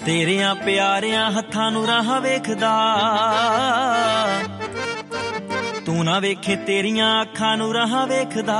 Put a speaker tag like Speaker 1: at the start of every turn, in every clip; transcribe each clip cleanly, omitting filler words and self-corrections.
Speaker 1: ਤੇਰਿਆਂ ਪਿਆਰਿਆਂ ਹੱਥਾਂ ਨੂੰ ਰਾਹ ਵੇਖਦਾ, ਤੂੰ ਨਾ ਵੇਖੇ ਤੇਰੀਆਂ ਅੱਖਾਂ ਨੂੰ ਰਾਹ ਵੇਖਦਾ।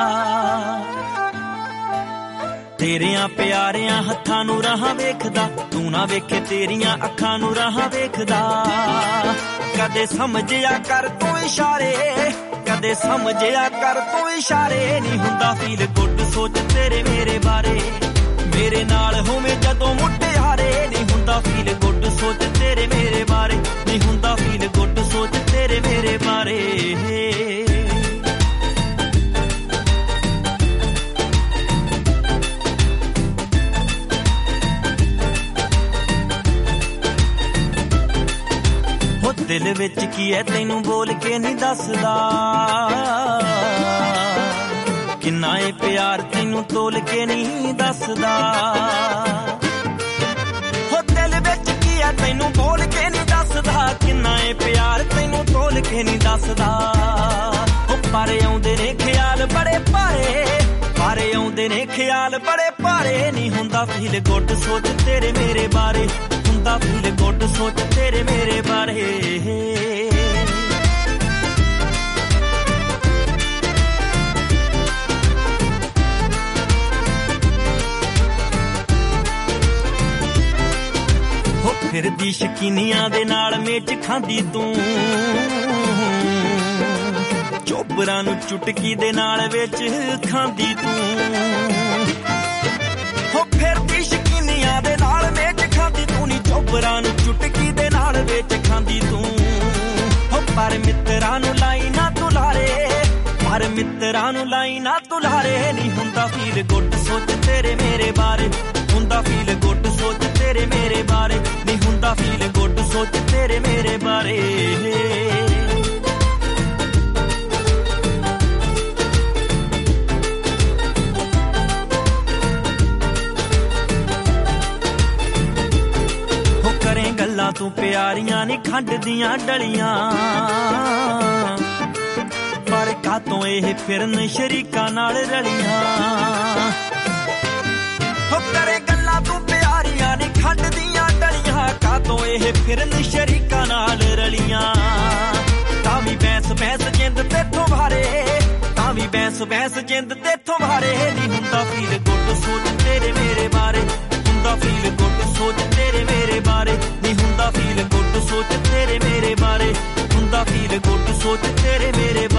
Speaker 1: ਤੇਰਿਆਂ ਪਿਆਰਿਆਂ ਹੱਥਾਂ ਨੂੰ ਰਾਹ ਵੇਖਦਾ, ਤੂੰ ਨਾ ਵੇਖੇ ਤੇਰੀਆਂ ਅੱਖਾਂ ਨੂੰ ਰਾਹ ਵੇਖਦਾ। ਕਦੇ ਸਮਝਿਆ ਕਰ ਤੂੰ ਇਸ਼ਾਰੇ, ਕਦੇ ਸਮਝਿਆ ਕਰ ਤੂੰ ਇਸ਼ਾਰੇ। ਨਹੀਂ ਹੁੰਦਾ ਫੀਲ ਗੁੱਡ ਸੋਚ ਤੇਰੇ ਮੇਰੇ ਬਾਰੇ, ਮੇਰੇ ਨਾਲ ਹੋਵੇਂ ਜਦੋਂ ਮੁਟਿਆਰੇ। ਨਹੀਂ ਹੁੰਦਾ ਫੀਲ ਗੁੱਡ ਸੋਚ ਤੇਰੇ ਮੇਰੇ ਬਾਰੇ, ਨਹੀਂ ਹੁੰਦਾ ਫੀਲ ਗੁੱਡ ਸੋਚ ਤੇਰੇ ਮੇਰੇ ਬਾਰੇ। ਹੋ ਦਿਲ ਵਿੱਚ ਕੀ ਹੈ ਤੈਨੂੰ ਬੋਲ ਕੇ ਨਹੀਂ ਦੱਸਦਾ, ਕਿੰਨਾ ਏ ਪਿਆਰ ਤੈਨੂੰ ਤੋਲ ਕੇ ਨਹੀਂ ਦੱਸਦਾ। ਹੋ ਦਿਲ ਵਿੱਚ ਕੀ ਹੈ ਤੈਨੂੰ ਬੋਲ ਕੇ ਨਹੀਂ ਦੱਸਦਾ, ਕਿੰਨਾ ਏ ਪਿਆਰ ਤੈਨੂੰ ਤੋਲ ਕੇ ਨਹੀਂ ਦੱਸਦਾ। ਹੋ ਪਰ ਆਉਂਦੇ ਨੇ ਖਿਆਲ ਬੜੇ ਭਾਰੇ, ਪਰ ਆਉਂਦੇ ਨੇ ਖਿਆਲ ਬੜੇ ਭਾਰੇ। ਨਹੀਂ ਹੁੰਦਾ ਫੀਲ ਗੁੱਡ ਸੋਚ ਤੇਰੇ ਮੇਰੇ ਬਾਰੇ, ਹੁੰਦਾ ਫੀਲ ਗੁੱਡ ਸੋਚ ਤੇਰੇ ਮੇਰੇ ਬਾਰੇ। ਫਿਰਦੀ ਸ਼ਕੀਨੀਆਂ ਦੇ ਨਾਲ ਮੇਚ ਖਾਂਦੀ ਤੂੰ, ਚੋਬਰਾਂ ਨੂੰ ਚੁਟਕੀ ਦੇ ਨਾਲ ਵਿੱਚ ਖਾਂਦੀ ਤੂੰ। ਹੋ ਫਿਰਦੀ ਸ਼ਕੀਨੀਆਂ ਦੇ ਨਾਲ ਮੇਚ ਖਾਂਦੀ ਤੂੰ, ਨੀ ਚੋਬਰਾਂ ਨੂੰ ਚੁਟਕੀ ਦੇ ਨਾਲ ਵਿੱਚ ਖਾਂਦੀ ਤੂੰ। ਹੋ ਪਰ ਮਿੱਤਰਾਂ ਨੂੰ ਲਾਈ ਨਾ ਤੁਲਾਰੇ, ਪਰ ਮਿੱਤਰਾਂ ਨੂੰ ਲਾਈ ਨਾ ਤੁਲਾਰੇ। ਨਹੀਂ ਹੁੰਦਾ ਫੀਲ ਗੁੱਡ ਸੋਚ ਤੇਰੇ ਮੇਰੇ ਬਾਰੇ, ਹੁੰਦਾ ਫੀਲ ਗੁੱਡ ਸੋਚ ਤੇਰੇ ਮੇਰੇ ਬਾਰੇ। ਨਹੀਂ ਹੁੰਦਾ ਫੀਲ ਗੁੱਡ ਸੋਚ ਤੇਰੇ ਮੇਰੇ ਬਾਰੇ। ਹੋ ਕਰੇ ਗੱਲਾਂ ਤੂੰ ਪਿਆਰੀਆਂ ਨੀ ਖੰਡ ਦੀਆਂ ਡਲੀਆਂ, ਪਰ ਕਾਤੋਂ ਇਹ ਫਿਰਨ ਸ਼ਰੀਕਾਂ ਨਾਲ ਰਲੀਆਂ। ਹੋ ਕਰੇ ਗੱਲਾਂ ਤੂੰ ਪਿਆਰੀਆਂ ਨੀ ਖੰਡ ਦੀਆਂ ਡਲੀਆਂ, ਕਾਤੋਂ ਇਹ ਫਿਰਨ ਸ਼ਰੀਕਾਂ ਨਾਲ ਰਲੀਆਂ। ਤਾਂ ਵੀ ਬੈਂਸ ਬੈਂਸ ਜਿੰਦ ਤੇਥੋਂ ਭਾਰੇ, ਤਾਂ ਵੀ ਬੈਂਸ ਬੈਂਸ ਜਿੰਦ ਤੇਥੋਂ ਭਾਰੇ। ਨਹੀਂ ਹੁੰਦਾ ਫੀਲ ਗੁੱਡ ਸੋਚ ਤੇਰੇ ਮੇਰੇ ਬਾਰੇ, ਹੁੰਦਾ ਫੀਲ ਗੁੱਡ ਸੋਚ ਤੇਰੇ ਮੇਰੇ ਬਾਰੇ। ਨਹੀਂ ਹੁੰਦਾ ਫੀਲ ਗੁੱਡ ਸੋਚ ਤੇਰੇ ਮੇਰੇ ਬਾਰੇ, ਹੁੰਦਾ ਫੀਲ ਗੁੱਡ ਸੋਚ ਤੇਰੇ ਮੇਰੇ ਬਾਰੇ।